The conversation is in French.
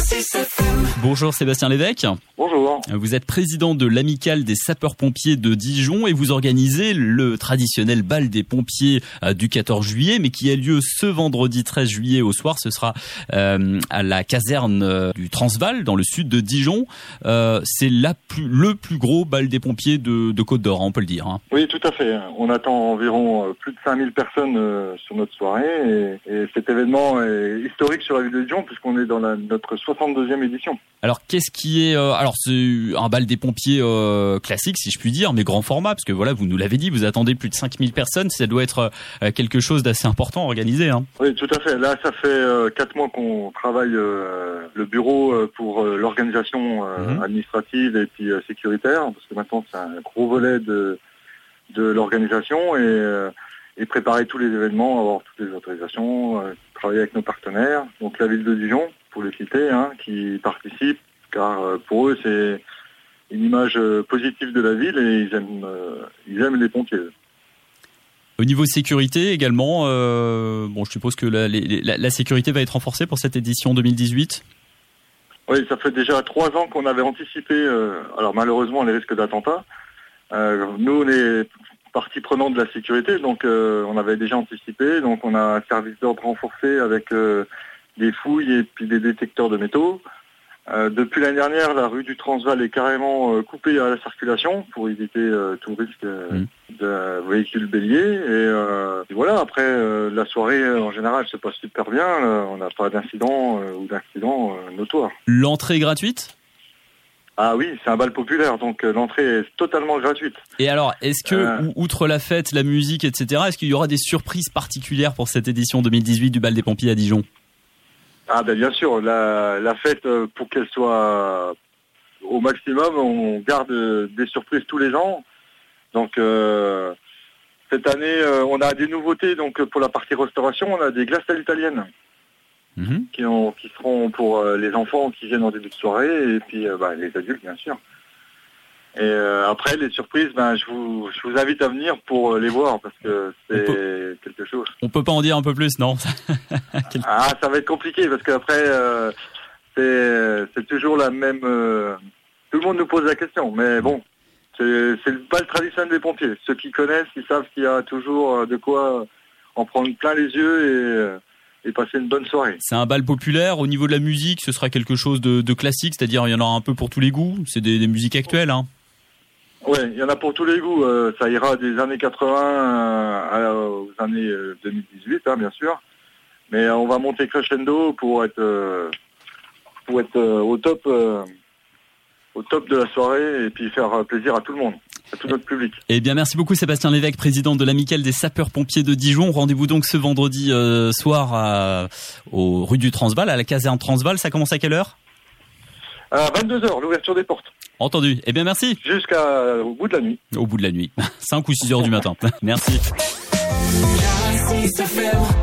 Bonjour Sébastien Lévesque. Bonjour. Vous êtes président de l'Amicale des sapeurs-pompiers de Dijon et vous organisez le traditionnel bal des pompiers du 14 juillet, mais qui a lieu ce vendredi 13 juillet au soir. Ce sera à la caserne du Transvaal, dans le sud de Dijon. C'est le plus gros bal des pompiers de Côte d'Or, on peut le dire. Oui, tout à fait. On attend environ plus de 5000 personnes sur notre soirée et cet événement est historique sur la ville de Dijon puisqu'on est dans notre 62e édition. Alors qu'est-ce qui est c'est un bal des pompiers classique, si je puis dire, mais grand format, parce que voilà, vous nous l'avez dit, vous attendez plus de 5000 personnes, ça doit être quelque chose d'assez important à organiser. Oui, tout à fait. Là, ça fait 4 mois qu'on travaille le bureau pour l'organisation administrative et puis sécuritaire, parce que maintenant c'est un gros volet de l'organisation et préparer tous les événements, avoir toutes les autorisations, travailler avec nos partenaires, donc la ville de Dijon, pour les citer, qui participent, car pour eux c'est une image positive de la ville et ils aiment les pompiers. Au niveau sécurité également, je suppose que la sécurité va être renforcée pour cette édition 2018. Oui, ça fait déjà 3 ans qu'on avait anticipé, alors malheureusement les risques d'attentats. Nous, on est partie prenante de la sécurité, donc on avait déjà anticipé, donc on a un service d'ordre renforcé avec des fouilles et puis des détecteurs de métaux. Depuis l'année dernière, la rue du Transvaal est carrément coupée à la circulation pour éviter tout risque de véhicules béliers. Et voilà, après, la soirée, en général, se passe super bien. On n'a pas d'incident ou d'accident notoire. L'entrée est gratuite ? Ah oui, c'est un bal populaire, donc l'entrée est totalement gratuite. Et alors, est-ce que, outre la fête, la musique, etc., est-ce qu'il y aura des surprises particulières pour cette édition 2018 du bal des pompiers à Dijon ? Ah ben bien sûr, la fête, pour qu'elle soit au maximum, on garde des surprises tous les ans. Donc cette année, on a des nouveautés. Donc pour la partie restauration, on a des glaces à l'italienne qui seront pour les enfants qui viennent en début de soirée et puis les adultes bien sûr. Et après les surprises, je vous invite à venir pour les voir parce que c'est quelque chose. On peut pas en dire un peu plus, non? Ça va être compliqué parce qu'après c'est toujours la même. Tout le monde nous pose la question, mais bon, c'est le bal traditionnel des pompiers. Ceux qui connaissent, ils savent qu'il y a toujours de quoi en prendre plein les yeux et passer une bonne soirée. C'est un bal populaire. Au niveau de la musique, ce sera quelque chose de classique, c'est-à-dire il y en aura un peu pour tous les goûts. C'est des musiques actuelles, Oui, il y en a pour tous les goûts. Ça ira des années 80 aux années 2018, bien sûr. Mais on va monter crescendo pour être au top de la soirée et puis faire plaisir à tout le monde, à tout notre public. Eh bien, merci beaucoup Sébastien Lévesque, président de l'Amicale des sapeurs-pompiers de Dijon. Rendez-vous donc ce vendredi soir aux rues du Transvaal, à la caserne Transvaal. Ça commence à quelle heure ? À 22h, l'ouverture des portes. Entendu. Eh bien, merci. Jusqu'au bout de la nuit. Au bout de la nuit. 5 ou 6 heures du matin. Merci.